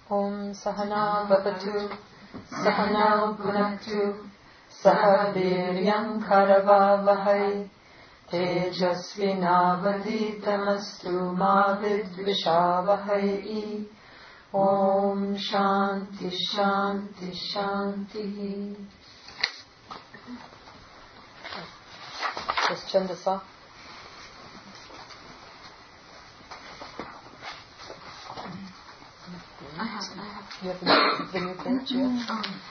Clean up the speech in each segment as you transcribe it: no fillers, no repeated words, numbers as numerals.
Om Sahana Bhavatu Sahana Bhunaktu Saha Viryam Karavavahai Tejasvinavaditamastu Ma Vidvishavahai. Om Shanti Shanti Shanti. Just Chandasa. I have. You have the new page, yeah?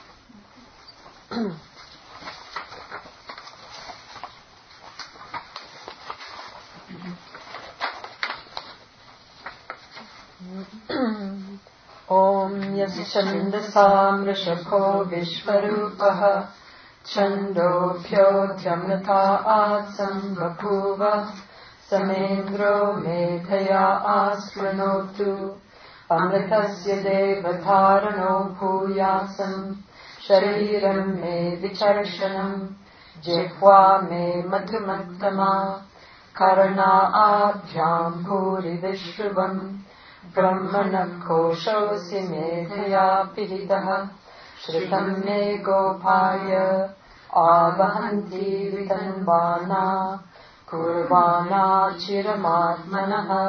Om Yaschandasam Rishabho Vishvarupaha Chandobhyo Dhyamnata Sambhakuva Samendro Medhaya Asranotu Amritasya Devatharano Bhuyasam Shariram Me Vicharshanam Jihva Me Madhumattama Karana Abhyam Bhuri Vishruvam Brahmana Koshosi Medhaya Piridaha Shritam Me Gopaya Avahanti Vitanvana Kurvana Chiramadmanaha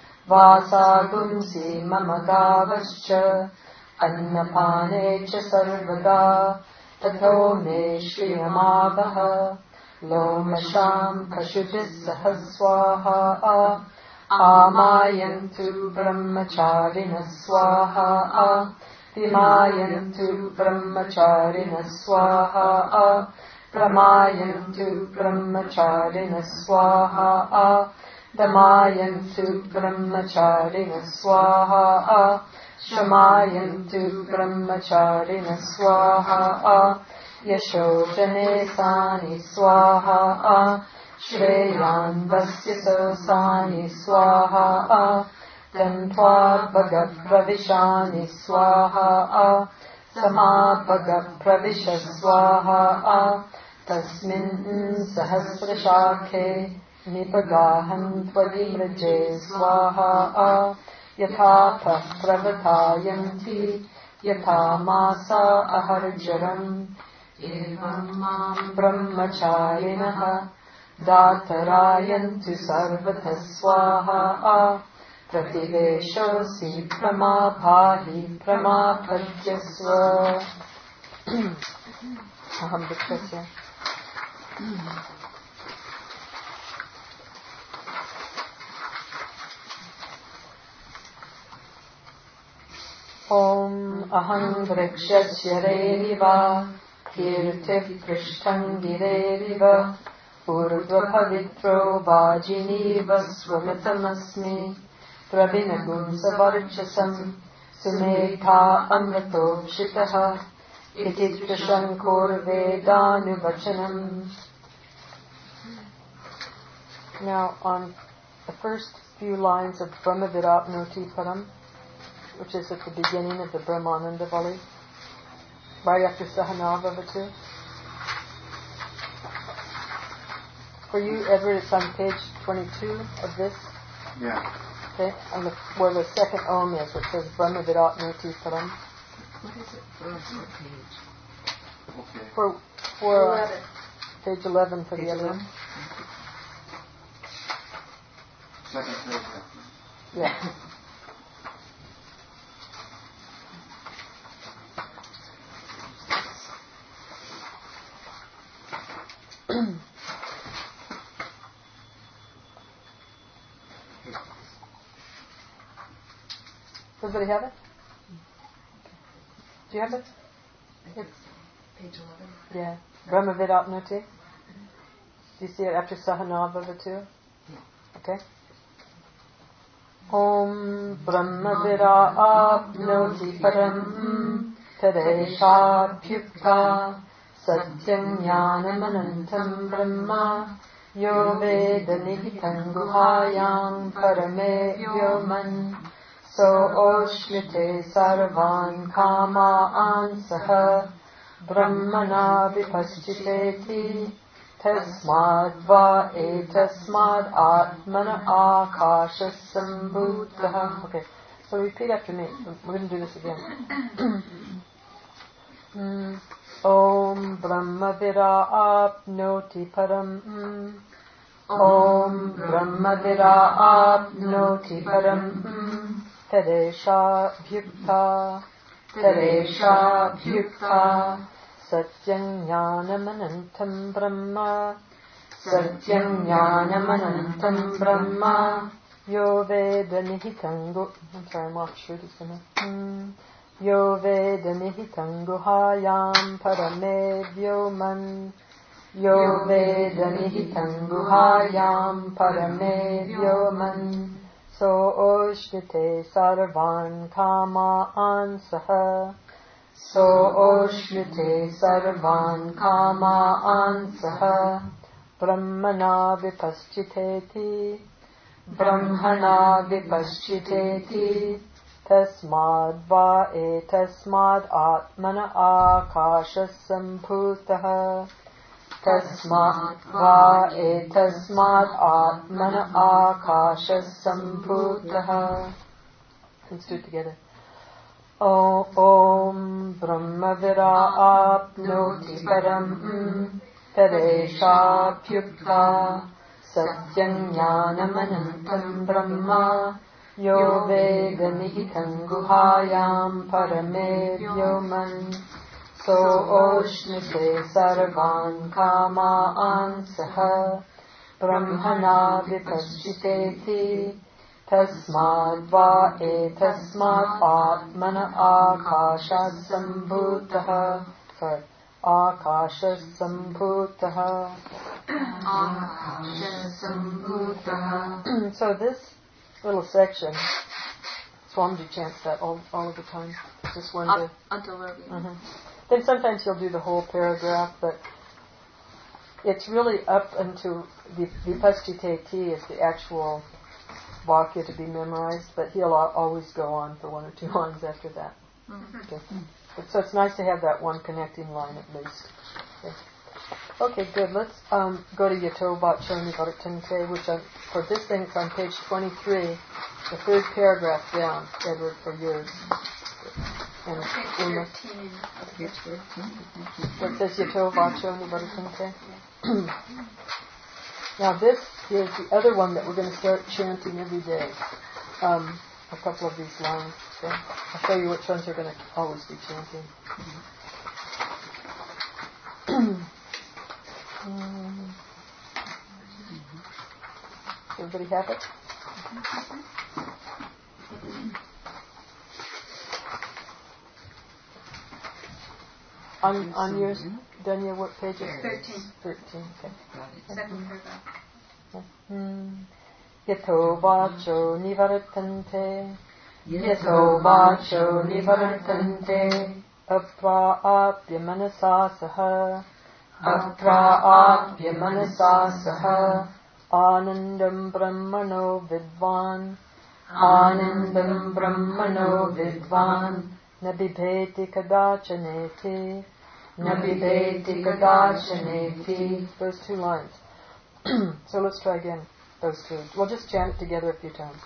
Vasagumsi Mamagavascha Annapane Cha Sarvada Tatho Me Shriyamavaha Lomasham Kashubis Sahaswaha Amayantu Brahmacharina Swaha Vimayantu Brahmacharina Swaha Brahmayantu Brahmacharina Swaha Damayantu Brahmacharina Swaha Shamayantu Brahmacharina Swaha Yashojane Sani Swaha Shreyan Vasya Sosani Swaha Tantva Bhagat Pravishani Swaha Samabhagat Pravisha Swaha Tasmin Sahasrashakhe Nipagahan Tvadimraje Swaha Yatha Pravatayanti Yatha Masa Aharjaram Evam Mam Brahmacharinaha Datarayantu Sarvata Swaha Prativeshosi Pramabhahi Pramapadyasva. Aham Dikshasya. Om Aham Vrikshasya Reriva Kirti Prishtham Gireriva Urdhva Pavitro Vajiniva Swamatamasmi Prabhinagum Savarchasam Sumekha Amrito Shitaha Iti Trishankor Vedanuvachanam. Now on the first few lines of Brahma Virapnoti Param, which is at the beginning of the Brahmananda Vali, right after Sahanavavatu. For you, Edward, it's on page 22 of this. Yeah. Okay, on where the second Om is, which says Brahma Virapnoti Param. What is it for page? Okay. For 11. Page 11 for the other one. Second page. Yeah. Everybody have it? Do you have it? It's page 11. Yeah. Brahma Vidapnoti. Do you see it after Sahanavavatu? Okay. Om Brahma Vidapnoti Param Tadeshabhyukta Satyam Jnanamanantam Brahma Yo Veda Nihitam Guhayam Parame Vyoman So Oshrite Sarvan Kama Ansaha Brahmana Vipaschiteti Tasmadva etasmad atmana akasha sambhutah. Okay, so So repeat after me. We're going to do this again. Om Brahmavira apnoti param. Om Brahmavira apnoti param. Taresha bhyukta Satyam Jnanamanantam Brahma Yo Veda Nihitangu. I'm sorry, I'm off Shruti's gonna. Yo Veda Nihitangu Hayam Parame Vyoman. Yo Veda Nihitangu Hayam Parame Vyoman. So Oshnite Sarvan Kama Ansaha. So Oshnite Sarvan Kama Ansaha. Brahmana Vipaschiteti. Tasmad va etasmad atmana akasha sambhutah. Tasmad va etasmad atmana akasha sambhutah. Let's do it together. Om Brahmavira apnoti param Taresha bhyukta Satyam Jnanamanantam Brahma Yo Veda Nihitam Guhayam Parame Vyoman. So Oshnite Sarvan Kama Ansaha. Brahmana Vipaschiteti. Tasmad va etasmad atmana akasha sambhutah. Sorry. Akasha sambhutah. So this little section, Swamiji chants that all of the time. Just one day. Until we're Then sometimes he'll do the whole paragraph, but it's really up until the Vipaschiteti is the actual Vakya to be memorized, but he'll always go on for one or two lines after that. Okay. So it's nice to have that one connecting line at least. Okay, good. Let's go to Yato Vacho Nivartante, which for this thing it's on page 23, the third paragraph down, Edward, for yours. And Uma. page 13. So it says Yato Vacho Nivartante. Now this is the other one that we're going to start chanting every day. A couple of these lines. Okay? I'll show you which ones we're going to always be chanting. Everybody have it? On yours, Danya, what page is it? 13, okay. Second paragraph. Yato vacho nivartante. Yato vacho nivartante. Apraapya manasa saha. Apraapya manasa saha. Anandam brahmano vidvan. Anandam brahmano vidvan. Nabibheti kadachaneti. Nabibheti kadachaneti. Those two lines. So let's try again those two. We'll just chant it together a few times.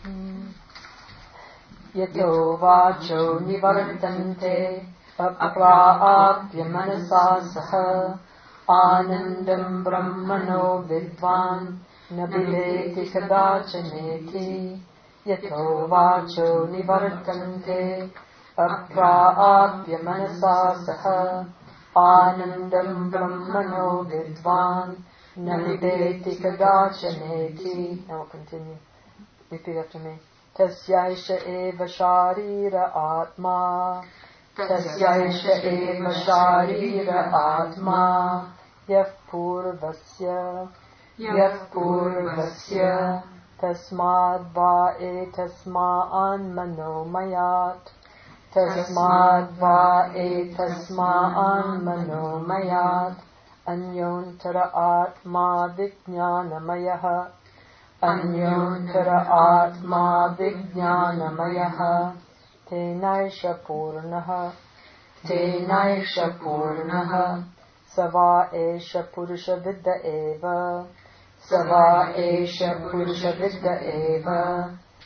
Yato vacho nivartante. Apraapya manasa saha. Anandam brahmano vidvan. Nabibheti kadachaneti. Yato vacho nivartante. Apraapya manasa saha. Anandam brahmano vidvan. Nabibheti kadachaneti. Now we'll continue. Repeat after me. Tasyaisha eva sharira atma. Tasyaisha eva sharira atma. Yah purvasya. Yah purvasya. Tasmad va etasma'an manomayat. Tasmad va etasma'an manomayat. Anyontara atma vijnanamayaha. Anyontara atma vijnanamayaha. Tenaisha purnaha. Tenaisha purnaha. Sava esha purusha vidya eva. Sava esha purusha vidya eva.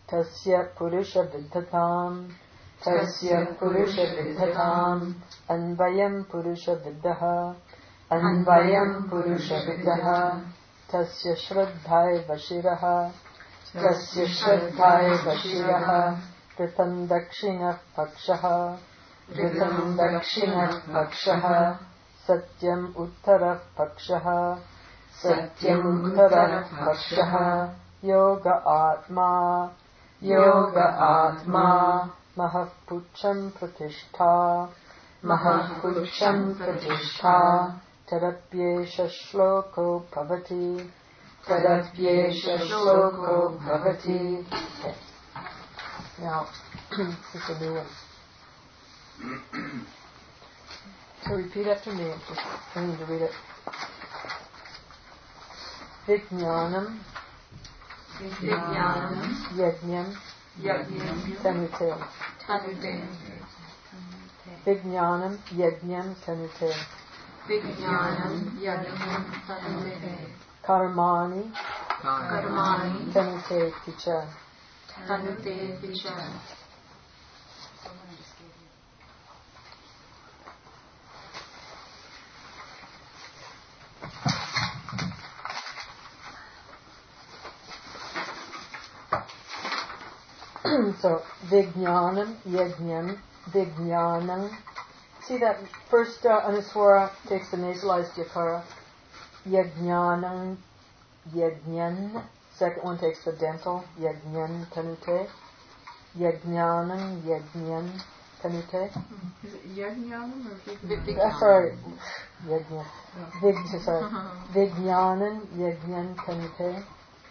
Tasya Purusha Viddhatam. Tasya Purusha Viddhatam. Anvayam Purusha Viddaha. Anvayam Purusha Viddaha. Tasya Shraddhaya Vashiraha. Tasya Shraddhaya Vashiraha. Vritam Dakshina Pakshaha. Vritam Dakshina Pakshaha. Satyam Uttara Pakshaha. Satyam Uttara Pakshaha. Yoga Atma. Yoga Atma. Mahapucham Pratishtha. Mahapucham Pratishtha. Tadapyesha Shloko Bhavati. Tadapyesha Shloko Bhavati. Okay. Now, this is a new one. So repeat after me. I need to read it. Vijnanam. Vijnanam. Yajnam. Yajnam. Tanute. Tanute. Vijnanam. Yajnam. Tanute. Vijnanam. Yajnam. Tanute. Karmani. Karmani. Tanute Picha. Tanute Picha. So, Vijnanam, Yajnam, Vijnanam. See that first Anuswara takes the nasalized yakara. Yajnanam, Yajnan. Second one takes the dental. Yajnan, Tanute. Yajnanam, Yajnan, Tanute. Is it Yajnanam or Vijnanam? Sorry. Yajnan. Sorry. Vijnanam, Yajnan, Tanute.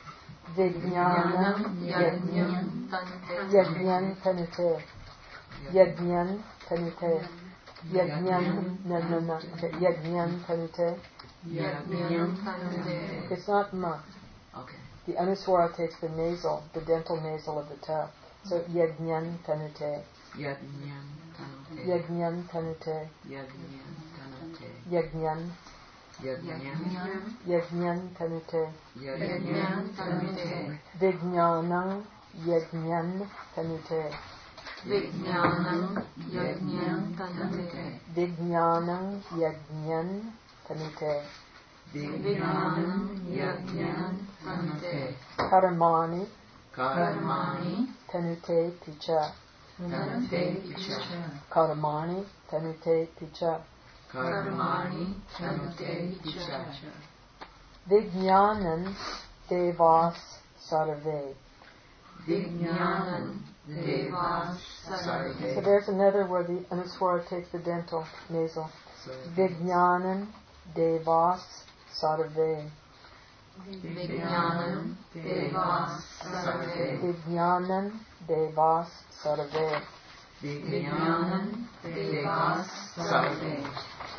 Vijnanam, Yajnan, Yajnan, Tanute. Yajnan, Tanute. Yajnan, no. Okay, Yajnan, Tanute. Yajnam. Tanute. It's not ma. Okay. The Anuswara takes the nasal, the dental nasal of the ta. So Yajnan, Tanute. Yajnam Tanute. Yajnan, Tanute. Yajnam Tanute. Yajnan, Yajnam. Yajnan, Tanute. Yajnam. Tanute. Vijnanam, Yajnan, Tanute. Vijnanam. Yajnam. Tanute. Vijnanam, Yajnan, Tanute. Vijnanam. Yajnam. Tanute. Karmani, Karmani. Tanute Picha. Tanute Picha. Karmani, Tanute Picha. Karmani. Tanute Picha. Vijnanan Devas Sarve. Vijnanam. Devas. So Sarve. there's another where the Anuswara takes the dental nasal. Vijnanan Devas Sarve. Vijnanam. Devas. Sarve. Vijnanan Devas Sarve. Vijnanam. Devas. Sarve.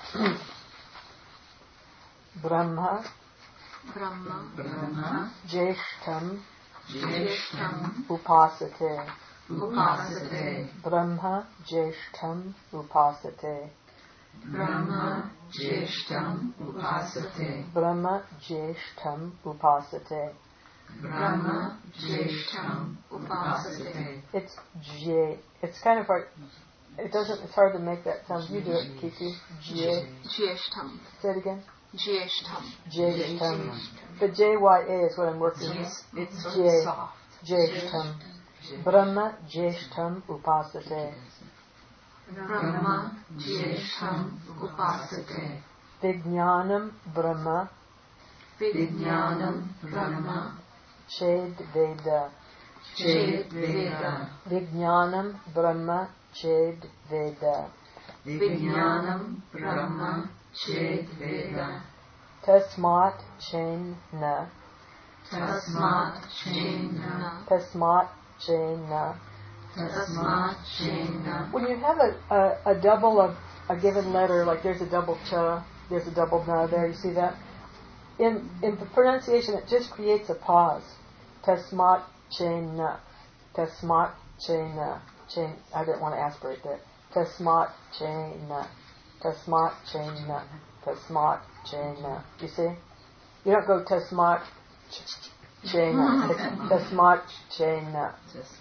Brahma Brahma. Brahma. Jeshtam Jeshtam. Upasate. Upasate. Brahma Jeshtam Upasate. Brahma. Jeshtam. Upasate. Brahma Jeshtam Upasate. Brahma. Jeshtam. Upasate. It's J. It's kind of hard. It's hard to make that sound. You do it, Kiki. J. Jeshtam. Say it again. Jeshtam. Jeshtam. The JYA is what I'm working with. It's J. soft. Jeshtam. Brahma Jeshtam Upasate. Brahma. Jeshtam. Upasate. Vijnanam Brahma Vijnanam. Brahma. Ched Veda. Ched Veda. Vijnanam Brahma Ched Veda. Vijnanam. Brahma. Ched Veda. Tasmat Chain Na. Tasmat Chena. Tasmat Chain Na. Tasmat Chena. When you have a double of a given letter, like there's a double cha, there's a double na there, you see that? In the pronunciation, it just creates a pause. Tasmat chain na. Tasmat chain na. Chain, I didn't want to aspirate that. Tasmat chain na. Tasmat chain na. Tasmat chain na. You see? You don't go tasmat. chena. Tasmat chena.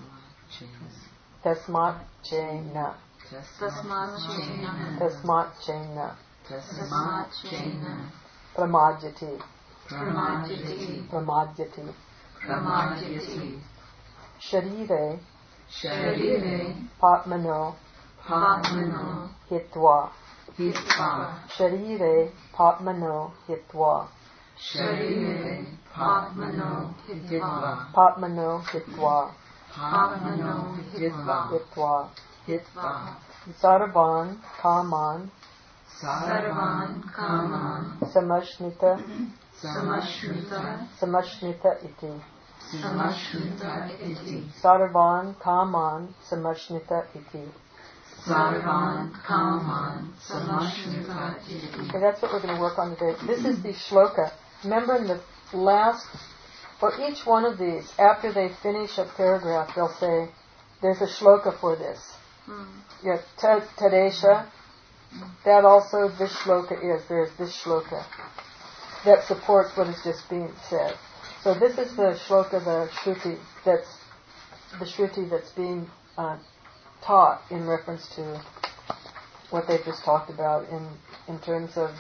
Tasmat chena. Tasmat chena. Tasmat chena. Tasmat chena. Tasmat chena. Pramajyati. Pramajyati. Pramajyati. Pramajyati. Sharire Sharire. patmano Patmano. hitva. Hitva. Sharire patmano hitva. Sharire. Patmano. Hitva. Patmano hitva. Patmano. Hitva. Hitva. Hitva. Sarvan kaman Sarvan kaman. samashnita Samashrita. samashnita iti. Samashrita iti. Sarvan kaman samashnita iti. Sarvan kaman. Samashrita iti. Okay, that's what we're going to work on today. This is the shloka. Remember in the last, for each one of these, after they finish a paragraph, they'll say, there's a shloka for this. Yeah, Tadesha, that also this shloka is. There's this shloka that supports what is just being said. So this is the shloka, the shruti that's being taught in reference to what they've just talked about in terms of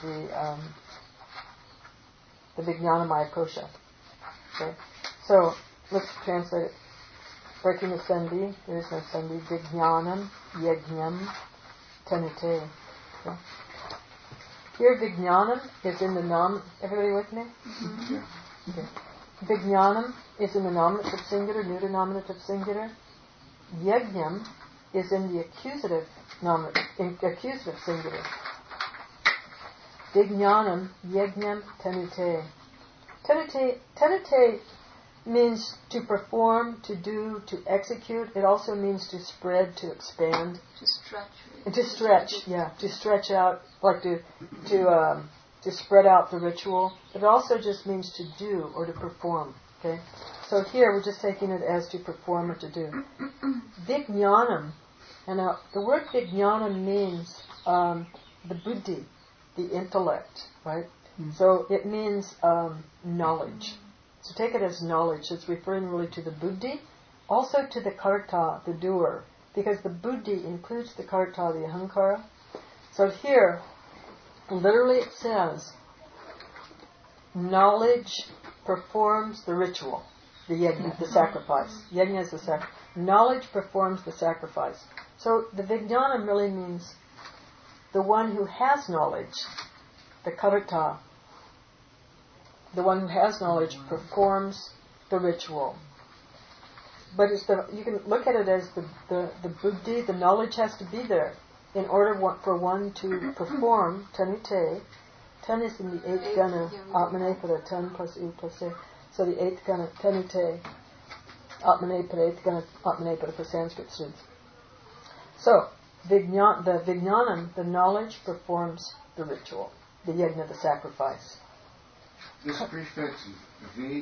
the Vijnanamaya Kosha. Okay? So let's translate it. Breaking the sandhi, there is no sandhi. Vijnanam yajnam tanite. Okay? Here Vijnanam is in the nom. Everybody with me? Yeah. Okay. Vijnanam is in the nominative singular, neuter nominative singular. Yajnam is in the accusative singular. Vijnanam yajnam tanute. Tanute means to perform, to do, to execute. It also means to spread, to expand. To stretch. And to stretch, yeah. To stretch out, like to spread out the ritual. It also just means to do or to perform. Okay? So here we're just taking it as to perform or to do. Vijnanam. And now the word vijnanam means the buddhi, the intellect, right? So it means knowledge. So take it as knowledge. It's referring really to the buddhi, also to the karta, the doer, because the buddhi includes the karta, the ahankara. So here, literally it says, knowledge performs the ritual, the yajna, the sacrifice. Yajna is the sacrifice. Knowledge performs the sacrifice. So the vijnanam really means the one who has knowledge, the karta. The one who has knowledge performs the ritual. But you can look at it as the buddhi, the knowledge has to be there in order for one to perform tanute. Ten is in the eighth gana, atmanepada, 10 plus u plus a. So the eighth gana, tanute, atmanepada, eighth gana, atmanepada for Sanskrit students. So, the vijnanam, the knowledge performs the ritual, the yajna, the sacrifice. This prefix V,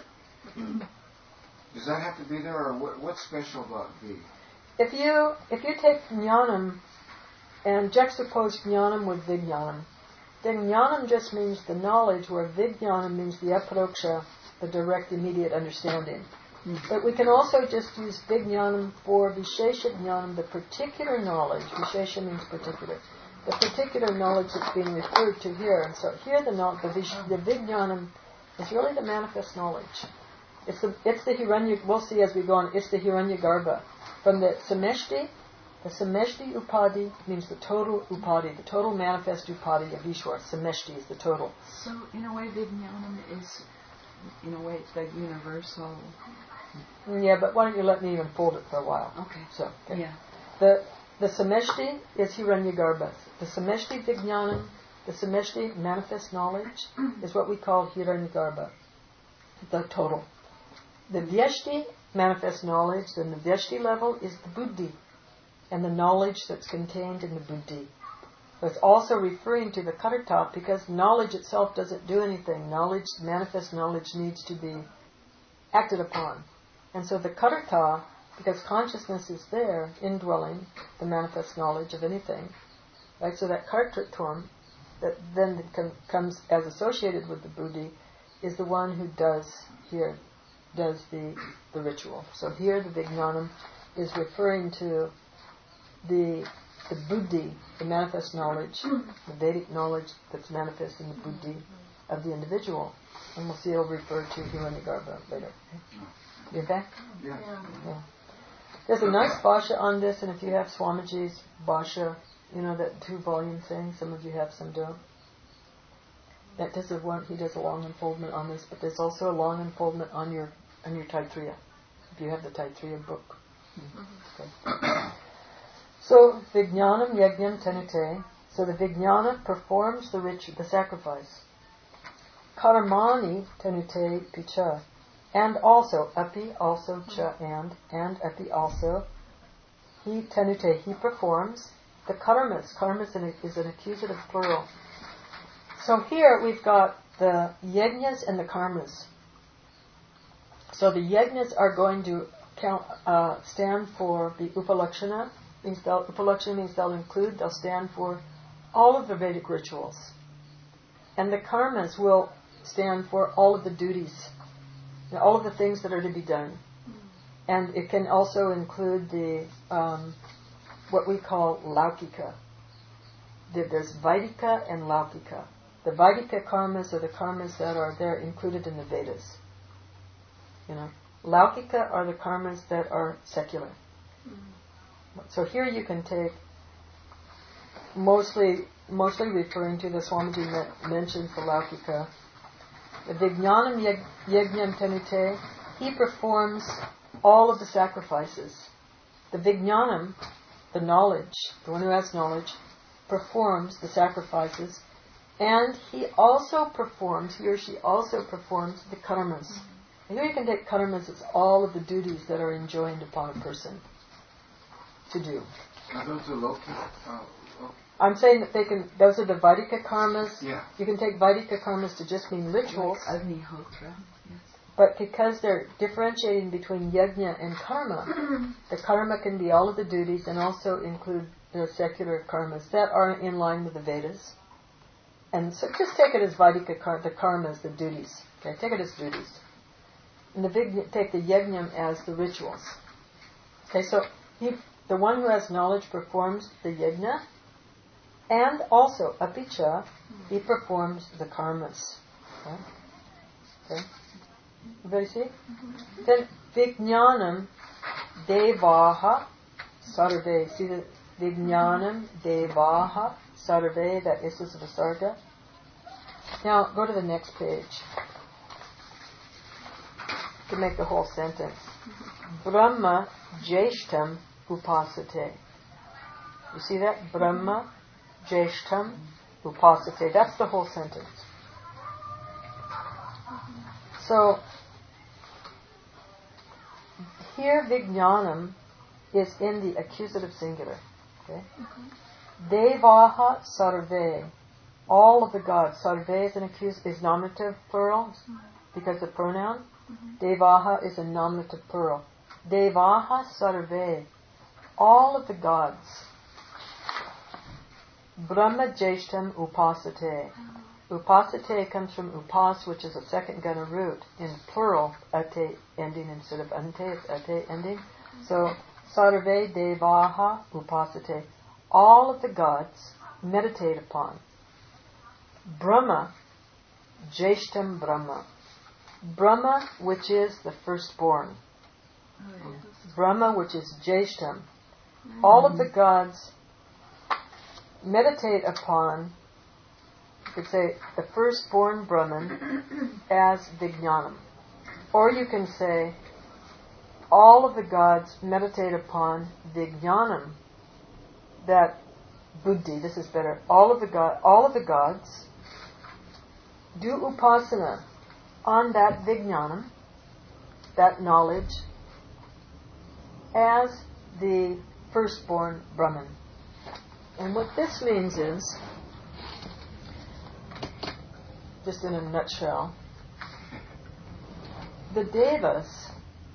does that have to be there, or what's special about V? If you take jnanam and juxtapose jnanam with vijnanam, then jnanam just means the knowledge, where vijnanam means the aparoksha, the direct, immediate understanding. But we can also just use vijnanam for vishesha jnanam, the particular knowledge. Vishesha means particular. The particular knowledge that's being referred to here. And so here the vijnanam is really the manifest knowledge. It's the hiranya, we'll see as we go on, it's the hiranyagarbha. From the sameshti upadi means the total upadi, the total manifest upadi of Ishwar. Sameshti is the total. So in a way vijnanam is, in a way it's like universal. Yeah, but why don't you let me unfold it for a while? Okay. So, okay. Yeah. The sameshti is hiranyagarbha. The sameshti vijnanam, the sameshti manifest knowledge, is what we call hiranyagarbha, the total. The vyashti manifest knowledge, then the vyashti level is the buddhi, and the knowledge that's contained in the buddhi. So it's also referring to the karta, because knowledge itself doesn't do anything. Knowledge, manifest knowledge, needs to be acted upon. And so the karta, because consciousness is there, indwelling the manifest knowledge of anything, right? So that kartritvam, that then comes as associated with the buddhi, is the one who does here does the ritual. So here the Vijnanam is referring to the buddhi, the manifest knowledge, the Vedic knowledge that's manifest in the buddhi of the individual. And we'll see it'll refer to Hiranyagarbha later. You okay? Yeah. Yeah. There's a nice bhasha on this, and if you have Swamiji's bhasha, that 2-volume thing, some of you have, some don't. That does he does a long unfoldment on this, but there's also a long unfoldment on your Taittiriya, if you have the Taittiriya book. Okay. So, Vijnanam Yajnam Tenute. So the Vijnana performs the sacrifice. Karamani Tenute Picha. And also, Api also, Cha and Api also. He Tenute, he performs the karmas. Karmas is an accusative plural. So here we've got the yajnas and the karmas. So the yajnas are going to stand for the upalakshana. Upalakshana means they'll stand for all of the Vedic rituals. And the karmas will stand for all of the duties, all of the things that are to be done. And it can also include the what we call laukika. There's Vaidika and Laukika. The Vaidika karmas are the karmas that are there included in the Vedas. Laukika are the karmas that are secular. So here you can take mostly referring to the Swamiji mentions the Laukika. The Vijnanam Yajnam Tenute, he performs all of the sacrifices. The Vijnanam, the knowledge, the one who has knowledge, performs the sacrifices, and he or she also performs the karmas. And here you can take karmas as all of the duties that are enjoined upon a person to do. Are those the Loki? I'm saying that those are the Vaidika karmas. Yeah. You can take Vaidika karmas to just mean rituals. Like Agnihotra, yes. But because they're differentiating between yajna and karma, the karma can be all of the duties and also include the secular karmas that are in line with the Vedas. And so just take it as Vaidika the karmas, the duties. Okay, take it as duties. And take the yajnam as the rituals. Okay, so the one who has knowledge performs the yajna, and also apicha, he performs the karmas. Okay. Everybody see? Then Vijnanam Devaha Sarve. See the Vijnanam Devaha Sarve, that is the Visarga. Now go to the next page to make the whole sentence. Brahma Jeshtam Upasate. You see that? Brahma Jeshtam Upasate. That's the whole sentence. So, here Vijnanam is in the accusative singular. Okay? Devaha Sarve. All of the gods. Sarve is nominative plural because of pronoun. Devaha is a nominative plural. Devaha Sarve. All of the gods. Brahma Jeshtam Upasate. Upasate comes from upas, which is a second gana root. In plural, ate ending instead of ante, it's ate ending. So, sarve devaha upasate. All of the gods meditate upon. Brahma, Jeshtam Brahma. Brahma, which is the firstborn. Brahma, which is Jeshtam. All of the gods meditate upon, you could say, the firstborn Brahman as Vijnanam. Or you can say, all of the gods meditate upon Vijnanam, that buddhi, this is better, all of the gods do upasana on that Vijnanam, that knowledge, as the firstborn Brahman. And what this means is, just in a nutshell, the devas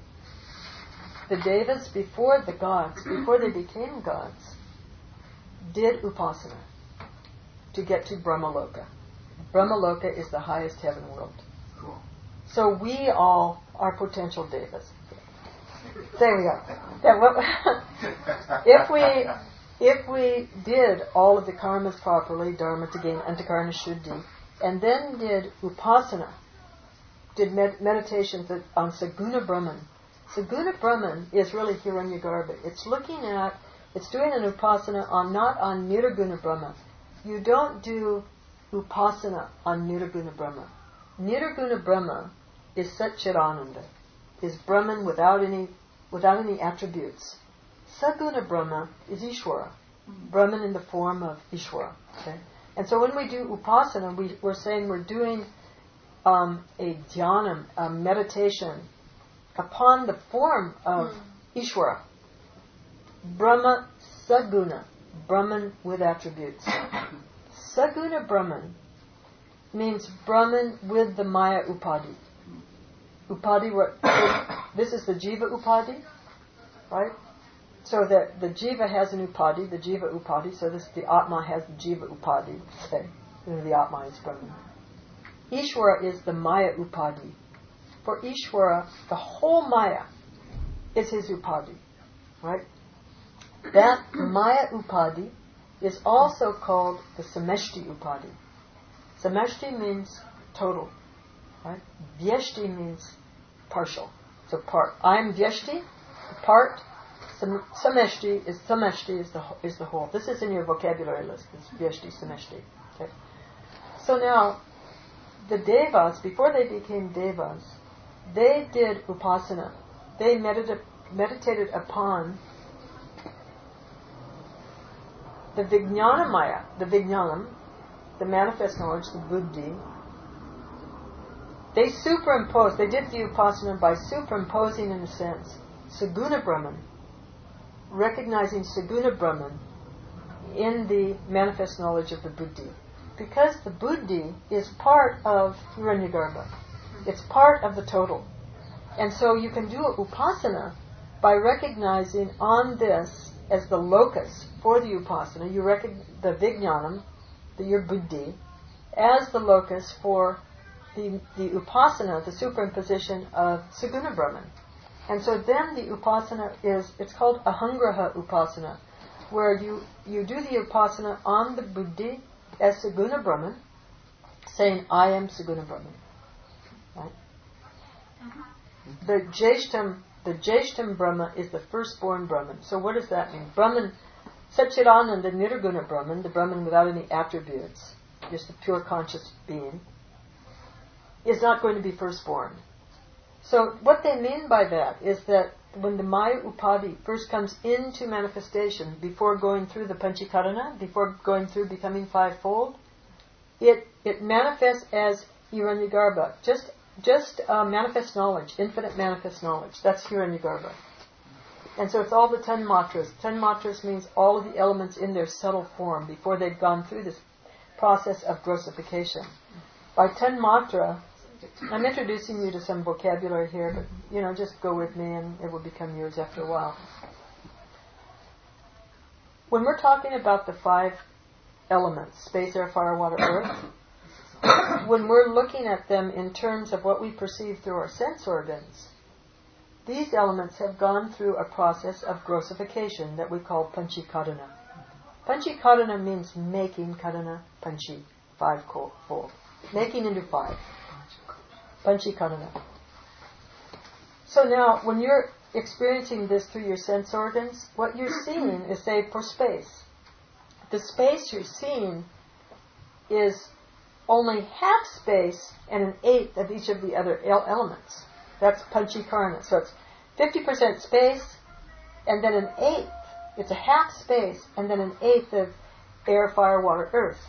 before the gods, before they became gods, did upasana to get to Brahmaloka. Brahmaloka is the highest heaven world. Cool. So we all are potential devas. There we go. If we did all of the karmas properly, dharma to gain antakarana shuddhi, and then did upasana, did meditations on Saguna Brahman. Saguna Brahman is really Hiranyagarbha. It's doing an upasana not on Nirguna Brahma. You don't do upasana on Nirguna Brahma. Nirguna Brahma is Satchidananda, is Brahman without any attributes. Saguna Brahma is Ishvara, Brahman in the form of Ishvara. Okay? And so when we do upasana, we're saying we're doing a dhyanam, a meditation upon the form of Ishvara. Brahma Saguna, Brahman with attributes. Saguna Brahman means Brahman with the Maya Upadi. Upadi, this is the Jiva Upadi, right? So that the Jiva has an Upadi, the Jiva Upadi, so the Atma has the Jiva Upadi, say. The Atma is Brahman. Ishvara is the Maya Upadi. For Ishvara, the whole Maya is his Upadi, right? That Maya Upadi is also called the Sameshti Upadi. Sameshti means total, right? Vyeshti means partial. So part. I'm Vyeshti, the part. Sameshti is the whole. This is in your vocabulary list. It's Vyeshti, Sameshti. Okay. So now, the Devas, before they became Devas, they did upasana. They meditated upon the Vijnanamaya, the Vijnanam, the manifest knowledge, the buddhi. They did the upasana by superimposing, in a sense, Saguna Brahman, recognizing Saguna Brahman in the manifest knowledge of the buddhi. Because the buddhi is part of Hiranyagarbha. It's part of the total. And so you can do upasana by recognizing on this as the locus for the upasana. You recognize the vijnanam, your buddhi, as the locus for the upasana, the superimposition of Saguna Brahman. And so then the upasana it's called ahangraha upasana, where you do the upasana on the buddhi as Saguna Brahman, saying, I am Saguna Brahman. Right? The Jeshtam Brahma is the firstborn Brahman. So what does that mean? Brahman, Satchidananda Nirguna Brahman, the Brahman without any attributes, just a pure conscious being, is not going to be firstborn. So what they mean by that is that when the Maya Upadi first comes into manifestation, before going through the Panchakarana, before going through becoming fivefold, it manifests as Hiranyagarbha, just manifest knowledge, infinite manifest knowledge. That's Hiranyagarbha. And so it's all the 10 matras. 10 matras means all of the elements in their subtle form before they've gone through this process of grossification. By 10 matra, I'm introducing you to some vocabulary here, but just go with me and it will become yours after a while. When we're talking about the 5 elements, space, air, fire, water, earth, when we're looking at them in terms of what we perceive through our sense organs, these elements have gone through a process of grossification that we call panchikarana. Panchikarana means making karana, panchi, 5-fold. Making into 5. Panchikarana. So now, when you're experiencing this through your sense organs, what you're seeing is, say, for space. The space you're seeing is only half space and an eighth of each of the other elements. That's panchikarana. So it's 50% space, and then an eighth. It's a half space, and then an eighth of air, fire, water, earth.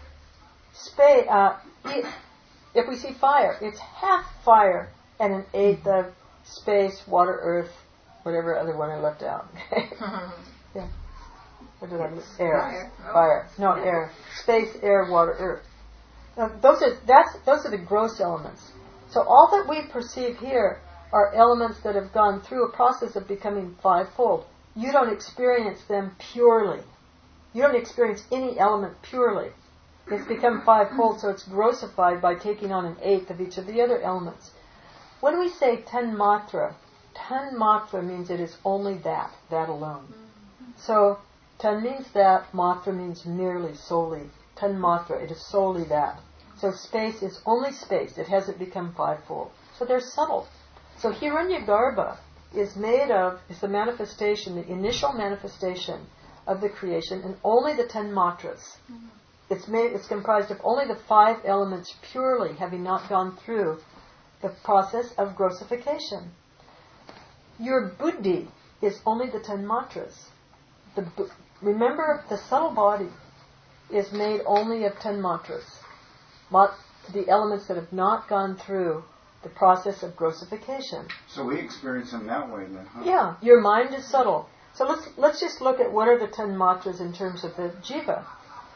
If we see fire, it's half fire and an eighth of space, water, earth, whatever other one I left out. Yeah. What did I miss? Air. Fire. No, air. Space, air, water, earth. Now, those are the gross elements. So all that we perceive here are elements that have gone through a process of becoming fivefold. You don't experience them purely. You don't experience any element purely. It's become fivefold, so it's grossified by taking on an eighth of each of the other elements. when we say ten matra means it is only that alone. So, ten means that, matra means merely, solely. Ten matra, it is solely that. So space is only space. It hasn't become fivefold. So they're subtle. So Hiranyagarbha is the manifestation, the initial manifestation of the creation in only the 10 matras. It's comprised of only the 5 elements purely, having not gone through the process of grossification. Your buddhi is only the 10 matras. Remember, the subtle body is made only of 10 matras. The elements that have not gone through the process of grossification. So we experience them that way then, huh? Yeah, your mind is subtle. So let's just look at what are the 10 matras in terms of the jiva.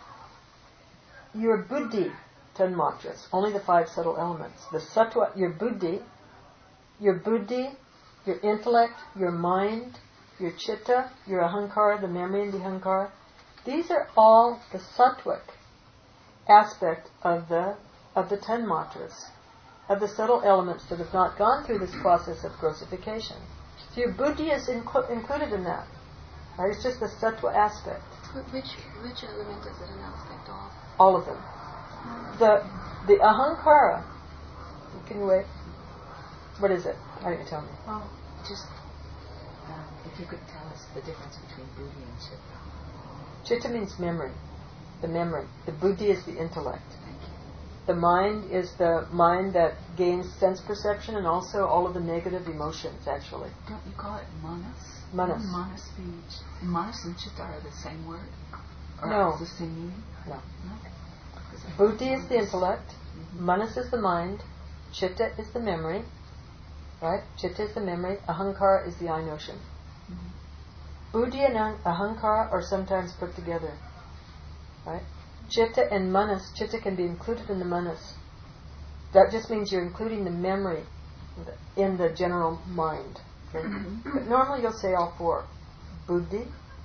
Your buddhi, 10 matras, only the 5 subtle elements. The sattva, your buddhi, your intellect, your mind, your chitta, your ahankara, the memory and the ahankara. These are all the sattvic aspect of the 10 matras, of the subtle elements that have not gone through this process of grossification. So your buddhi is included in that. Right? It's just the sattva aspect. Which element is it an aspect of? All of them. The ahankara. Can you wait? What is it? Why don't you tell me? Well, just if you could tell us the difference between buddhi and chitta. Chitta means memory. The memory. The buddhi is the intellect. Thank you. The mind is the mind that gains sense perception and also all of the negative emotions, actually. Don't you call it manas? Manas. Manas and chitta are the same word? Or No. is the same meaning? No. No? Buddhi is the intellect. Manas is the mind. Chitta is the memory. Right? Chitta is the memory. Ahankara is the I notion. Buddhi and ahankara are sometimes put together. Right? Chitta and manas, chitta can be included in the manas. That just means you're including the memory in the general mind. Okay? But normally you'll say all 4. Buddhi,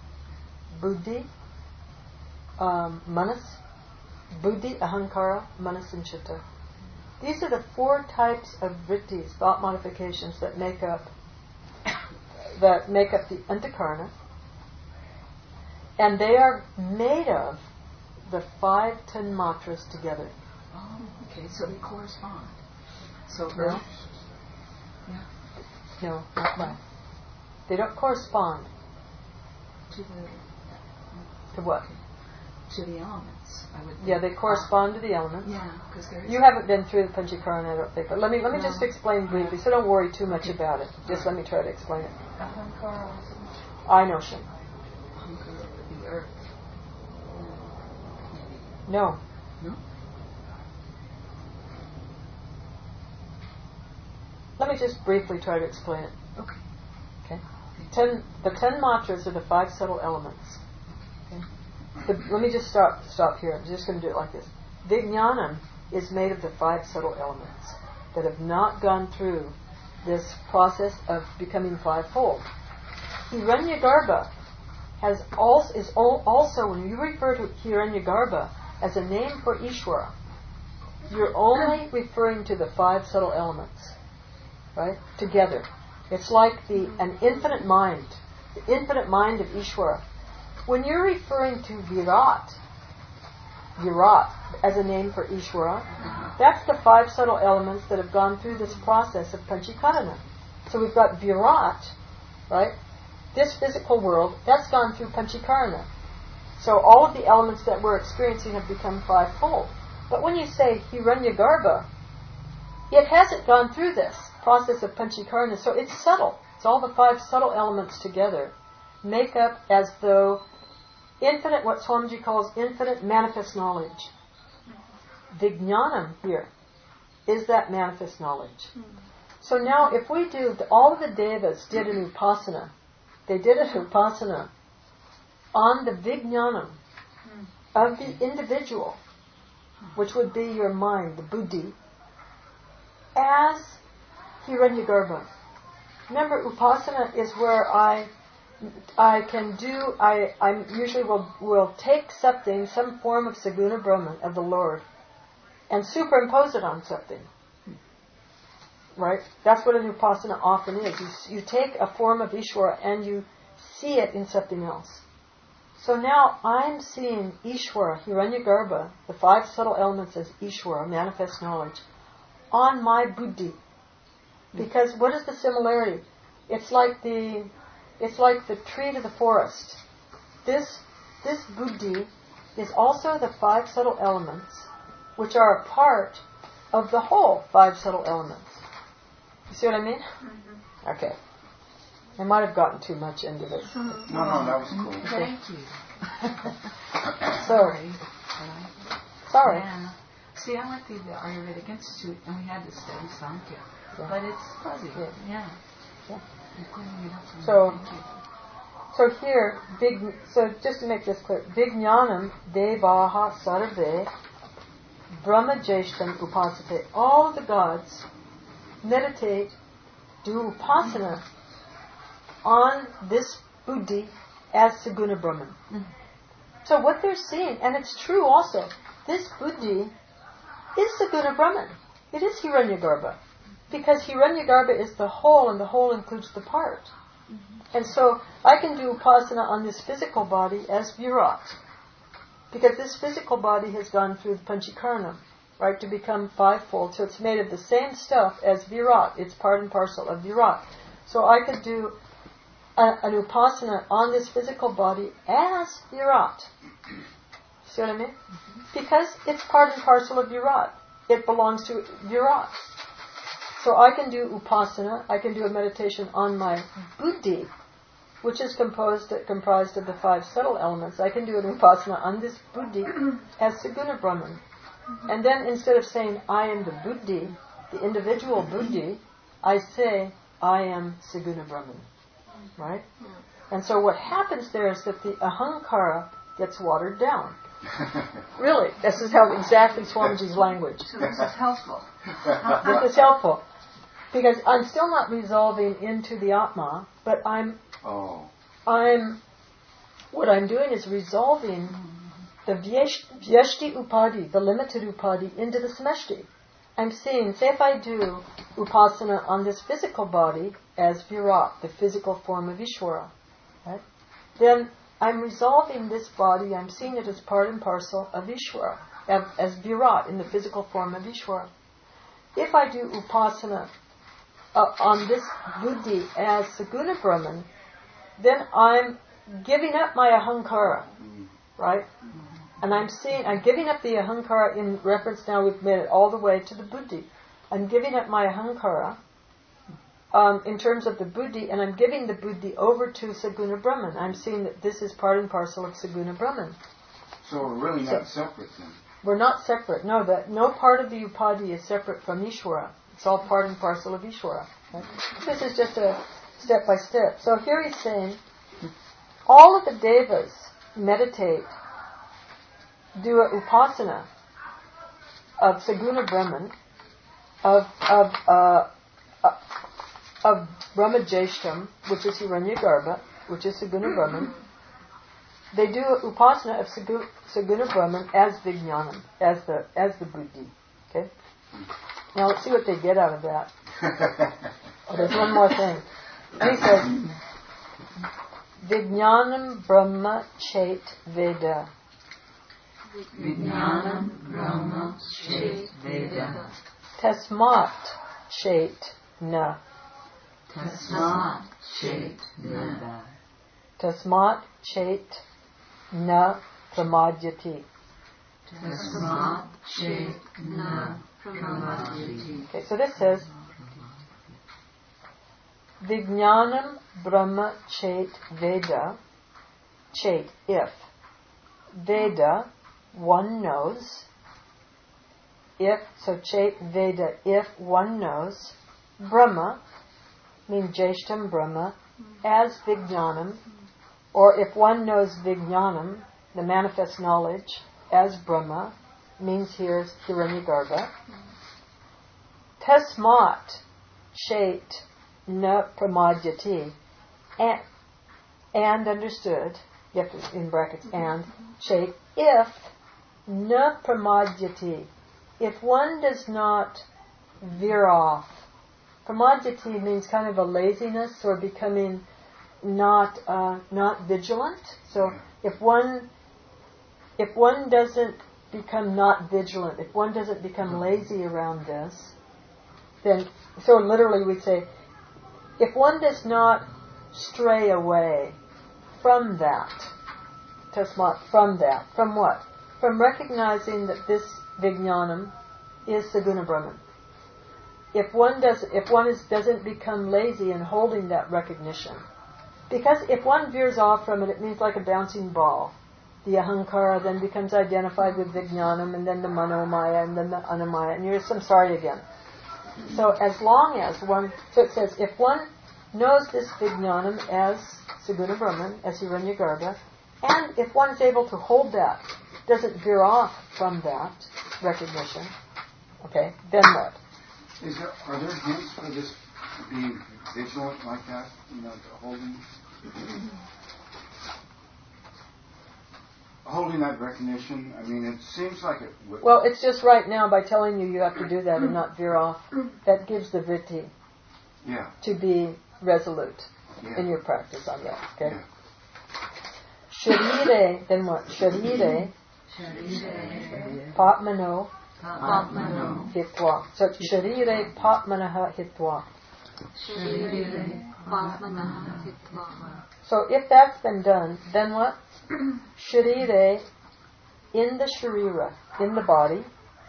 manas, buddhi, ahankara, manas and chitta. These are the 4 types of vrittis, thought modifications, that make up the antakarana. And they are made of the 5 10 matras together. Oh, okay, so they correspond. So No. Yeah. No, not mine. They don't correspond to what? To the elements, I would think. Yeah, they correspond to the elements. Yeah, because there is... You haven't been through the Panchakarana, I don't think. But let me just explain briefly, so don't worry too much about it. Just let me try to explain it. I notion. The earth. No. No? Let me just briefly try to explain it. Okay. Okay. The 10 matras are the 5 subtle elements. Okay. Let me just stop here. I'm just going to do it like this. Vijnanam is made of the 5 subtle elements that have not gone through this process of becoming fivefold. Hiranyagarbha is also, when you refer to Hiranyagarbha as a name for Ishvara, you're only referring to the 5 subtle elements, right? Together. It's like an infinite mind, the infinite mind of Ishvara. When you're referring to Virat as a name for Ishvara, that's the 5 subtle elements that have gone through this process of Panchakarana. So we've got Virat, right? This physical world, that's gone through Panchakarana. So all of the elements that we're experiencing have become fivefold. But when you say Hiranyagarbha, it hasn't gone through this process of Panchakarana, so it's subtle. It's all the 5 subtle elements together make up as though infinite, what Swamiji calls infinite manifest knowledge. Vijnanam here is that manifest knowledge. So now if we do, all of the devas did an upasana. They did an upasana on the Vijnanam of the individual, which would be your mind, the buddhi, as Hiranyagarbha. Remember, upasana is where I usually will take something, some form of Saguna Brahman, of the Lord, and superimpose it on something. Right? That's what an upasana often is. You take a form of Ishvara and you see it in something else. So now I'm seeing Ishvara, Hiranyagarbha, the 5 subtle elements as Ishvara, manifest knowledge, on my buddhi. Because what is the similarity? It's like the tree to the forest. This buddhi is also the 5 subtle elements, which are a part of the whole 5 subtle elements. You see what I mean? Mm-hmm. Okay. I might have gotten too much into this. No, that was cool. Thank you. Sorry. Yeah. See, I went to the Ayurvedic Institute and we had to study Sankhya. Yeah. But it's fuzzy. Yeah. You're cleaning it up. So here, so just to make this clear, Vijnanam Devaha Sarve Brahma Jeshtam Upasate. All of the gods meditate, do upasana on this buddhi as Saguna Brahman. Mm-hmm. So what they're seeing, and it's true also, this buddhi is Saguna Brahman. It is Hiranyagarbha. Because Hiranyagarbha is the whole, and the whole includes the part. Mm-hmm. And so I can do upasana on this physical body as Virat. Because this physical body has gone through the Panchikaranam, right, to become 5-fold. So it's made of the same stuff as Virat. It's part and parcel of Virat. So I could do an upasana on this physical body as Virat. See what I mean? Mm-hmm. Because it's part and parcel of Virat. It belongs to Virat. So I can do upasana, I can do a meditation on my buddhi, which is comprised of the 5 subtle elements. I can do an upasana on this buddhi as Saguna Brahman. And then instead of saying, I am the buddhi, the individual buddhi, I say, I am Saguna Brahman. Right? And so what happens there is that the ahankara gets watered down. Really, this is how exactly Swamiji's language. So this is helpful. This is helpful. Because I'm still not resolving into the Atma, but what I'm doing is resolving the Vyashti Upadi, the limited Upadi, into the Sameshti. I'm seeing, say if I do upasana on this physical body as Virat, the physical form of Ishvara, right? Then I'm resolving this body, I'm seeing it as part and parcel of Ishvara, as Virat, in the physical form of Ishvara. If I do upasana on this buddhi as Saguna Brahman, then I'm giving up my ahankara, right? And I'm giving up the ahankara in reference, now we've made it all the way to the buddhi. I'm giving up my ahankara in terms of the buddhi, and I'm giving the buddhi over to Saguna Brahman. I'm seeing that this is part and parcel of Saguna Brahman. So we're really not separate then? We're not separate. No, no part of the upadi is separate from Ishvara. It's all part and parcel of Ishvara. Right? This is just a step by step. So here he's saying, all of the devas meditate, do a upasana of Saguna Brahman, of Brahma Jeshtam, which is Hiranyagarbha, which is Saguna Brahman. They do upasana of Saguna Brahman as Vijnanam, as the buddhi. Okay? Now let's see what they get out of that. There's one more thing. And he says, Vijnanam Brahma Chet Veda. Vijnanam Brahma Chet Veda. Tasmat Chet Na. Tasmat Chet Na. Tasmat Chet Na Pramadyati. Tasmat Chet Na Pramadyati. Okay, so this says, Vijnanam Brahma Chet Veda. Chet, if. Veda, one knows. If, so Chet Veda, if one knows. Brahma, means Jeshtam Brahma, as Vijnanam, or if one knows Vijnanam, the manifest knowledge, as Brahma, means here Hiranyagarbha. Tasmat Chet Na Pramadyati, and understood, you have to, in brackets, and, Chet, if Na Pramadyati, if one does not veer off Pramadhyati means kind of a laziness or becoming not vigilant. So if one doesn't become not vigilant, if one doesn't become lazy around this, then, so literally we'd say, if one does not stray away from that, tasmat, from that, from what? From recognizing that this vijnanam is Saguna Brahman. If one doesn't become lazy in holding that recognition, because if one veers off from it, it means like a bouncing ball. The ahankara then becomes identified with vijnanam, and then the manomaya, and then the anamaya, and you're samsari again. So as long as one, so it says, if one knows this vijnanam as Saguna Brahman, as Hiranyagarbha, and if one is able to hold that, doesn't veer off from that recognition, okay, then what? Are there hints for this being vigilant like that? Holding that recognition. I mean, it seems like it would. Well, it's just right now by telling you have to do that and not veer off. That gives the vritti to be resolute in your practice on that. Okay. Sharire, then what? Sharire, Patmano, Hitwa. So Sharire Patmanaha Hitwa. So if that's been done, then what? Sharire, in the sharira, in the body.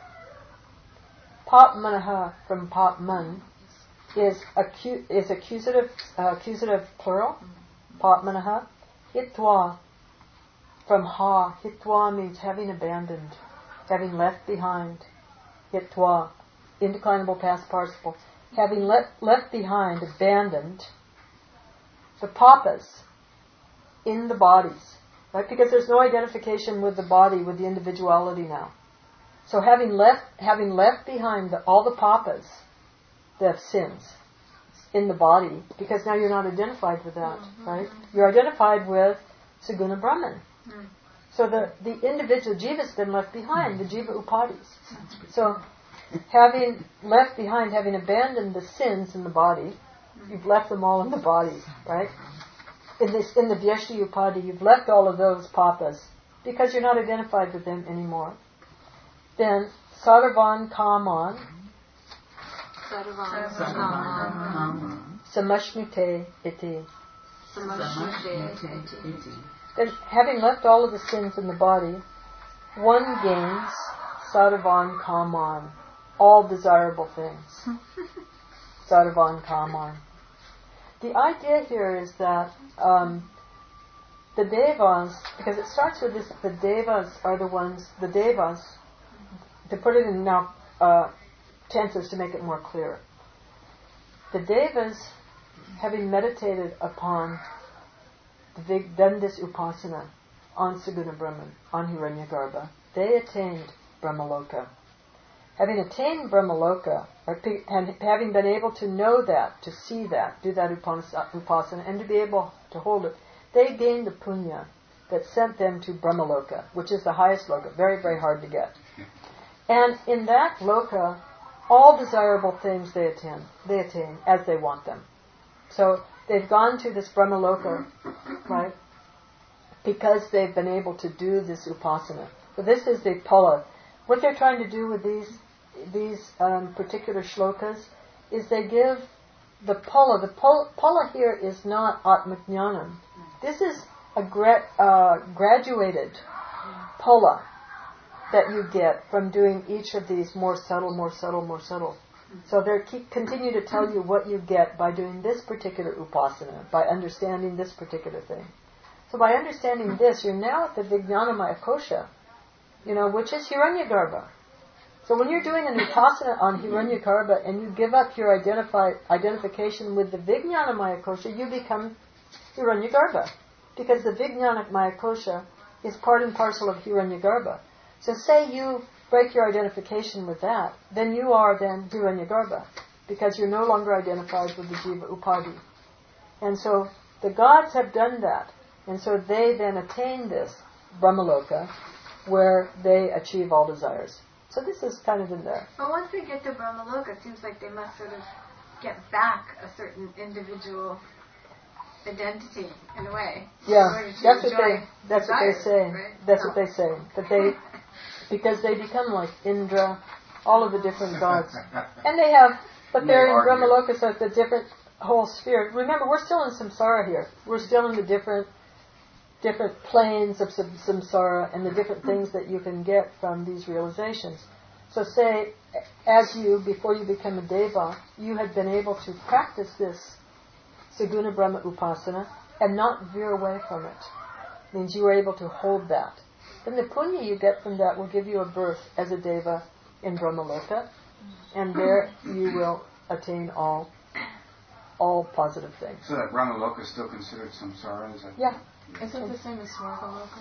Patmanaha, from Patman, is accusative plural. Patmanaha. Hitwa, from ha. Hitwa means having abandoned, having left behind. Hitwa, indeclinable past participle. Having left behind, abandoned, the papas in the bodies. Right? Because there's no identification with the body, with the individuality now. So having left behind all the papas, the sins, in the body, because now you're not identified with that, right? You're identified with Saguna Brahman. So the individual jiva's been left behind, the jiva upadis. So having left behind, having abandoned the sins in the body, you've left them all in the body, right? In the vyashti upadi, you've left all of those papas because you're not identified with them anymore. Then sarvan kaman samashmite iti. Then having left all of the sins in the body, one gains sarvan kaman, all desirable things. Sarvan kaman. The idea here is that the devas, because it starts with this, the devas are the ones, to put it in now tenses to make it more clear. The devas, having meditated upon done this upasana on Saguna Brahman, on Hiranyagarbha, they attained Brahmaloka. Having attained Brahmaloka, and having been able to know that, to see that, do that upasana, and to be able to hold it, they gained the punya that sent them to Brahmaloka, which is the highest loka, very, very hard to get. And in that loka, all desirable things they attain as they want them. So they've gone to this Brahmaloka, right, because they've been able to do this upasana. So this is the pala. What they're trying to do with these particular shlokas is they give the pala. The pala here is not atmajnanam. This is a graduated pala that you get from doing each of these more subtle. So they continue to tell you what you get by doing this particular upasana, by understanding this particular thing. So by understanding this, you're now at the Vijnanamaya Kosha, which is Hiranyagarbha. So when you're doing an upasana on Hiranyagarbha and you give up your identification with the Vijnanamaya Kosha, you become Hiranyagarbha. Because the Vijnanamaya Kosha is part and parcel of Hiranyagarbha. So say you break your identification with that, then you are then Hiranyagarbha, because you're no longer identified with the Jiva Upadi. And so the gods have done that, and so they then attain this Brahmaloka, where they achieve all desires. So this is kind of in there. But once they get to Brahmaloka, it seems like they must sort of get back a certain individual identity in a way. Yeah, that's what they say. Right? That's what they say. That they, because they become like Indra, all of the different gods, and they have, but they're in Brahmaloka, so it's a different whole sphere. Remember, we're still in samsara here. We're still in the different planes of samsara and the different things that you can get from these realizations. So say, as you, before you become a deva, you had been able to practice this Saguna Brahma Upasana and not veer away from it. Means you were able to hold that. Then the punya you get from that will give you a birth as a deva in Brahmaloka, and there you will attain all positive things. So that Brahmaloka is still considered samsara? Is that? Yeah. Is it the same as Swargaloka?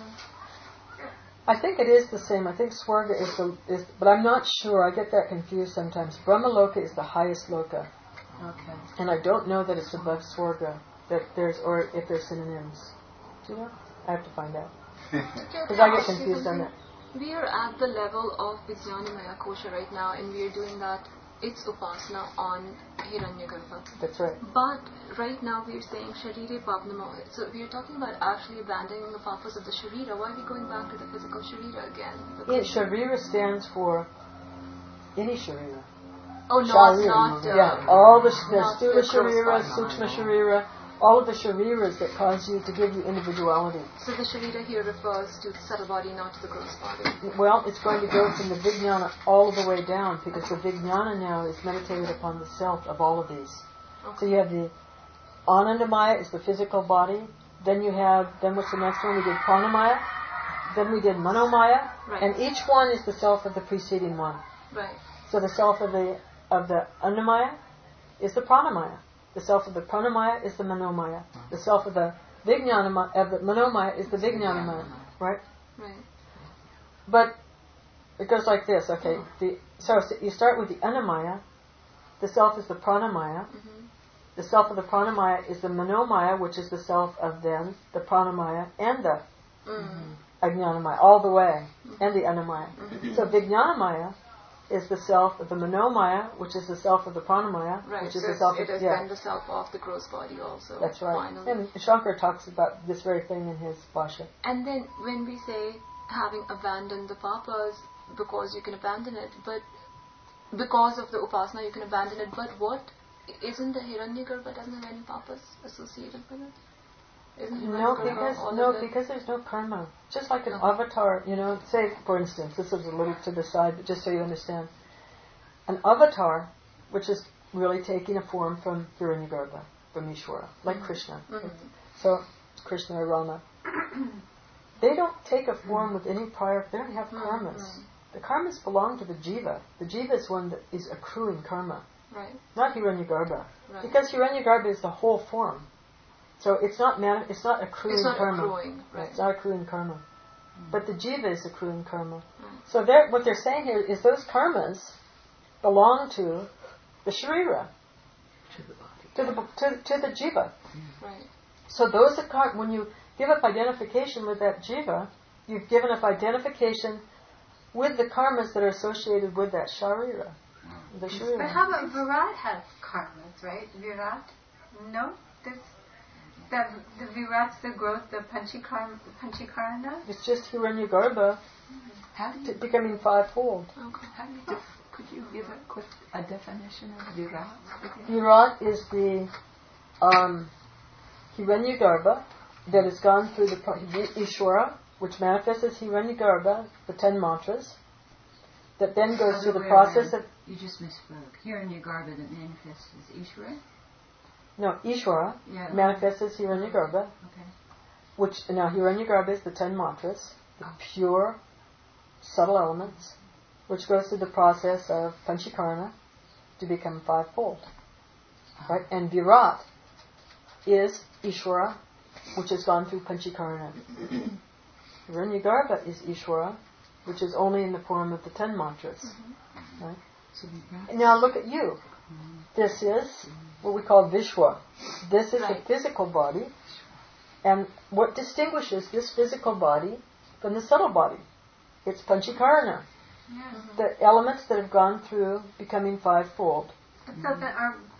I think it is the same. I think Swarga is, but I'm not sure. I get that confused sometimes. Brahmaloka is the highest loka. Okay. And I don't know that it's above Swarga, or if there's synonyms. Do you know? I have to find out. Because I get confused on that. We are at the level of Vijnanamaya Kosha right now, and we are doing that. It's Upasana on Hiranyagarbha. That's right. But right now we are saying Sharire Papnamo. So we are talking about actually abandoning the papas of the Sharira. Why are we going back to the physical Sharira again? Sharira stands for any Sharira. Oh, no, Sharira. not... Yeah, all the not Stula the Sharira, gross Sukshma Sharira, all of the Shariras that cause you to give you individuality. So the Sharira here refers to the subtle body, not to the gross body. Well, it's going to go from the Vijnana all the way down, because the Vijnana now is meditated upon the self of all of these. Okay. So you have the Anandamaya is the physical body, then what's the next one? We did Pranamaya, then we did Manomaya, right. And each one is the self of the preceding one. Right. So the self of the Annamaya is the Pranamaya. The self of the Pranamaya is the Manomaya. The self of the Vijnanamaya, of the Manomaya is the Vijnanamaya. Right? Right. But it goes like this, okay? So you start with the Annamaya. The self is the Pranamaya. Mm-hmm. The self of the Pranamaya is the Manomaya, which is the self of then the Pranamaya and the Ajnanamaya, all the way, and the Annamaya. So Vijnanamaya is the self of the Manomaya, which is the self of the Pranamaya, right. which is so the self it of... is then the self of the gross body also. That's right. Finally. And Shankar talks about this very thing in his Bhashya. And then when we say having abandoned the papas, because you can abandon it, but because of the upasana you can abandon it, but what? Isn't the Hiranyagarbha doesn't have any papas associated with it? Because there's no karma. Just like an avatar, say, for instance, this is a little to the side, but just so you understand. An avatar, which is really taking a form from Hiranyagarbha, from Ishvara, like Krishna. Mm-hmm. So, Krishna or Rama. They don't take a form with any prior, they don't have karmas. Mm-hmm. The karmas belong to the jiva. The jiva is one that is accruing karma. Right. Not Hiranyagarbha. Right. Because Hiranyagarbha is the whole form. So it's not accruing karma. Accruing, right. It's not accruing karma. But the jiva is accruing karma. Right. So what they're saying here is those karmas belong to the sharira. To the body. To the jiva. Right. So those are when you give up identification with that jiva, you've given up identification with the karmas that are associated with that sharira. The sharira. But how about Virat has karmas, right? Virat? No? The Virat's the growth, the Panchikarana? It's just Hiranyagarbha becoming fivefold. Okay. Could you give a definition of Virat? Virat is the Hiranyagarbha that has gone through the Ishvara, which manifests as Hiranyagarbha, the 10 mantras, that then goes through the process of... You just misspoke. Hiranyagarbha that manifests as Ishvara? No, Ishvara manifests as Hiranyagarbha. Okay. Which, now Hiranyagarbha is the 10 mantras, the pure, subtle elements, which goes through the process of Panchikarana to become fivefold. Right? And Virat is Ishvara, which has gone through Panchikarana. Hiranyagarbha is Ishvara, which is only in the form of the 10 mantras. Mm-hmm. Right? And now look at you. This is what we call Vishwa. This is the physical body. And what distinguishes this physical body from the subtle body? It's Panchikarana. The elements that have gone through becoming fivefold. So that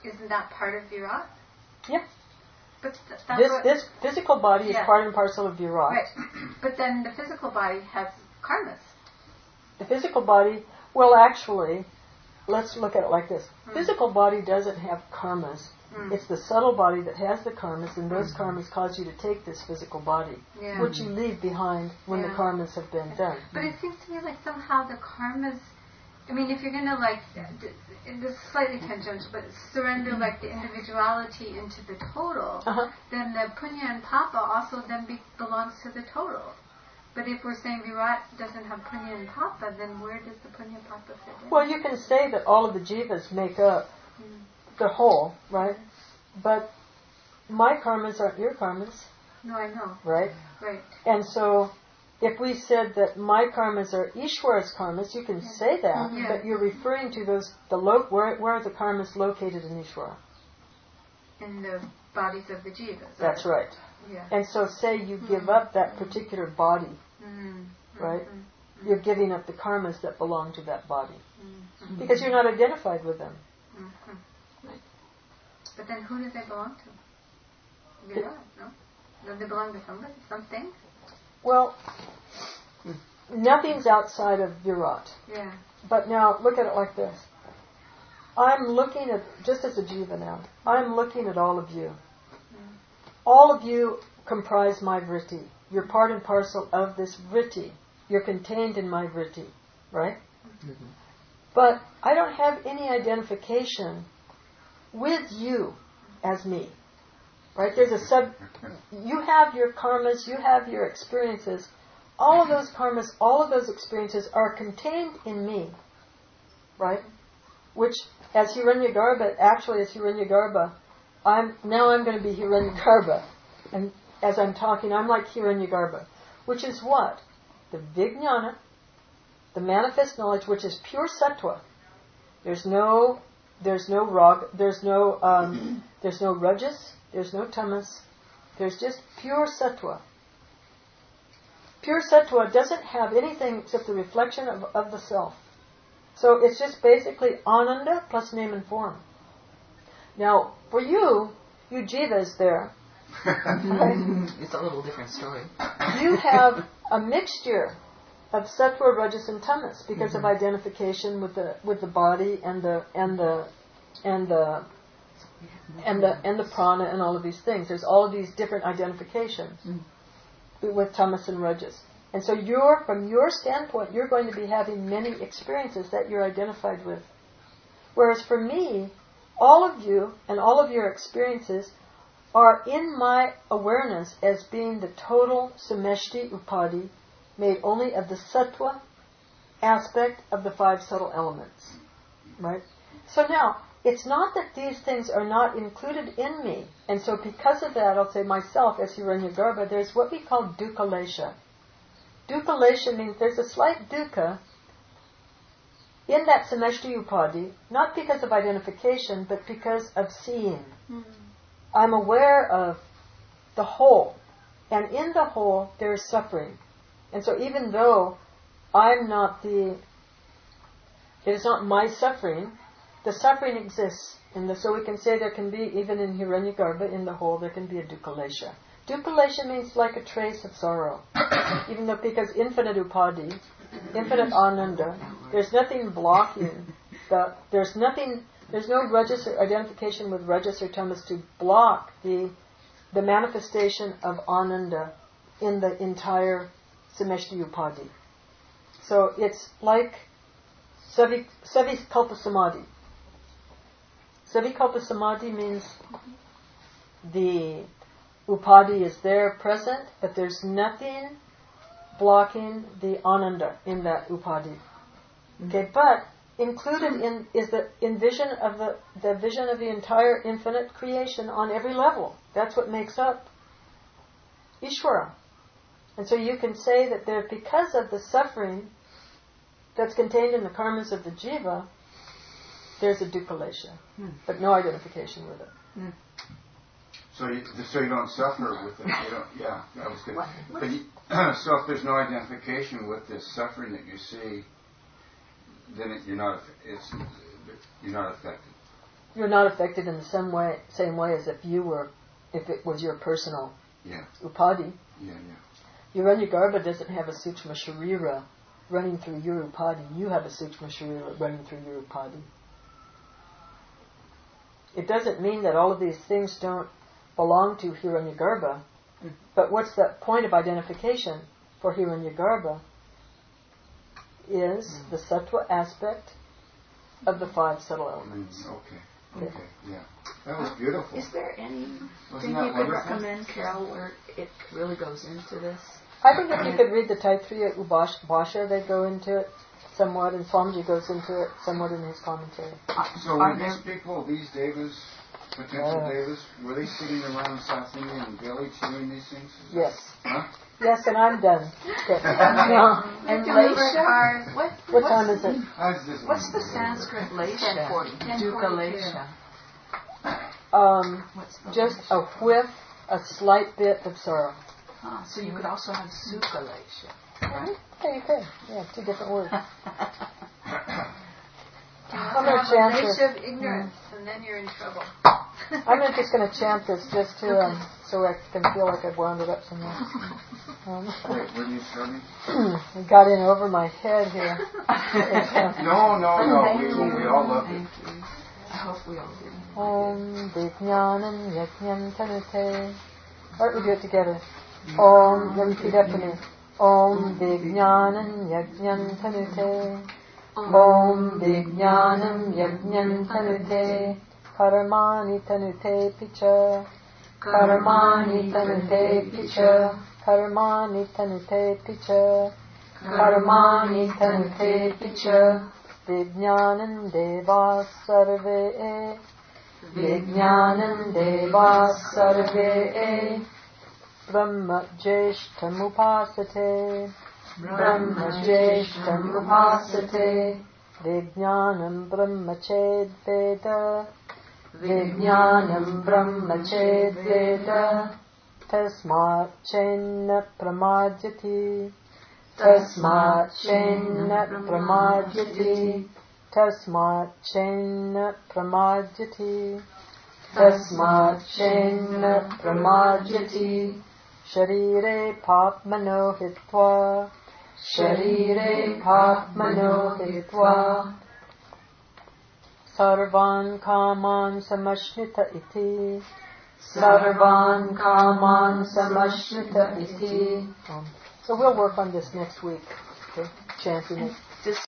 isn't that part of Virat? Yeah. But that's This physical body is part and parcel of Virat. Right. But then the physical body has karmas. The physical body, well, actually, let's look at it like this. Physical body doesn't have karmas. It's the subtle body that has the karmas, and those karmas cause you to take this physical body, which you leave behind when the karmas have been done. But it seems to me like somehow the karmas, I mean, if you're going to this is slightly tangential, but surrender like the individuality into the total, then the punya and papa also then belongs to the total. But if we're saying Virat doesn't have punya and papa, then where does the punya and papa fit in? Well, you can say that all of the jivas make up the whole, right? But my karmas aren't your karmas. No, I know. Right? Right. And so, if we said that my karmas are Ishwara's karmas, you can say that, but you're referring to where are the karmas located in Ishwara? In the bodies of the jivas. That's right. Yeah. And so say you give up that particular body, right? You're giving up the karmas that belong to that body. Because you're not identified with them. But then who do they belong to? Virat, no? Do they belong to somebody, something? Well, nothing's outside of Virat. Yeah. But now, look at it like this. I'm looking at, just as a jiva now, I'm looking at all of you. All of you comprise my vritti. You're part and parcel of this vritti. You're contained in my vritti, right? But I don't have any identification with you as me, right? There's you have your karmas, you have your experiences. All of those karmas, all of those experiences are contained in me, right? Which, as Hiranyagarbha, I'm going to be Hiranyagarbha. And as I'm talking, I'm like Hiranyagarbha. Which is what? The vijnana, the manifest knowledge, which is pure sattva. There's no rag, there's no rajas, there's no tamas. There's just pure sattva. Pure sattva doesn't have anything except the reflection of the self. So it's just basically ananda plus name and form. Now, for you jivas there, right? It's a little different story. You have a mixture of sattva, rajas, and tamas because of identification with the body and the prana and all of these things. There's all of these different identifications with tamas and rajas. And so from your standpoint, you're going to be having many experiences that you're identified with. Whereas for me, all of you and all of your experiences are in my awareness as being the total sameshti upadi, made only of the sattva aspect of the 5 subtle elements. Right? So now, it's not that these things are not included in me. And so because of that, I'll say myself, as Hiranyagarbha, there's what we call dukkha lesha. Dukkha lesha means there's a slight dukkha in that sameshti upadi, not because of identification, but because of seeing. I'm aware of the whole. And in the whole, there is suffering. And so even though it is not my suffering, the suffering exists. So we can say there can be, even in Hiranyagarbha, in the whole, there can be a dukkha lesha. Dukkha lesha means like a trace of sorrow. Even though, because infinite upadi, infinite ananda, there's nothing blocking. There's no rajas or identification with rajas or tamas to block the manifestation of ananda in the entire sameshti upadi. So it's like savikalpa samadhi. Savikalpa samadhi means the upadi is there present, but there's nothing blocking the ananda in that upadi. Okay, but included in is the vision of the entire infinite creation on every level. That's what makes up Ishvara. And so you can say that there, because of the suffering that's contained in the karmas of the jiva, there's a dukkha lesha, but no identification with it. So you don't suffer with it. That was good. But so if there's no identification with this suffering that you see, then you're not affected. you're not affected in the same way as if it was your personal upadhi. Hiranyagarbha doesn't have a Sukshma Sharira running through your upadhi. You have a Sukshma Sharira running through your upadhi. It doesn't mean that all of these things don't belong to Hiranyagarbha, but what's the point of identification for Hiranyagarbha is the sattva aspect of the 5 subtle elements. Okay, yeah. That was beautiful. Is there anything you could recommend, Carol, where it really goes into this? I think if you could read the Taittiriya Bhashya, they go into it somewhat, and Swamiji goes into it somewhat in his commentary. So were these people, these devas, potential devas, were they sitting around South India and Delhi doing these things? Yes. Huh? Yes, and I'm done. Okay. And Lesha? What time is it? What's the Sanskrit Lesha? 10:40. Dukkha Lesha. Just a whiff, a slight bit of sorrow. So you could also have Sukha Lesha. Yeah, you could. Yeah, 2 different words. I'm going to chant this. Of ignorance, and then you're in trouble. I'm just going to chant this just to so I can feel like I've wound it up somewhere. Wait, where do you start me? It got in over my head here. No. We all love it. I hope we all do. Om Vijnanam Yajnam Tanute. Alright, we do it together. Om, let me repeat after me. Om Vijnanam Yajnam Tanute. Om Vijnanam Yajnam Tanute. Karmani Tanute Picha. Karmani Tanute Picha. Karmani Tanute Picha. Karmani Tanute Picha. Vijnanam Deva Sarve. Vijnanam Deva Sarve. Brahma Jeshtam Upasate. Brahma Jeshtam Upasate. Vijnanam Brahma Ched Veda. Vijnanam Brahma Ched Veda. Tasmat Chenna Pramadhyati. Tasmat Chenna Pramadhyati. Tasmat Chenna Pramadhyati. Tasmat Chenna Pramadhyati. Sharire Papmano Hitva. Sharire Papmano Hitva. Sarvan Kaman Samashnita Iti. Sarvan Kaman Samashnita Iti. So we'll work on this next week. Okay? Chanting it.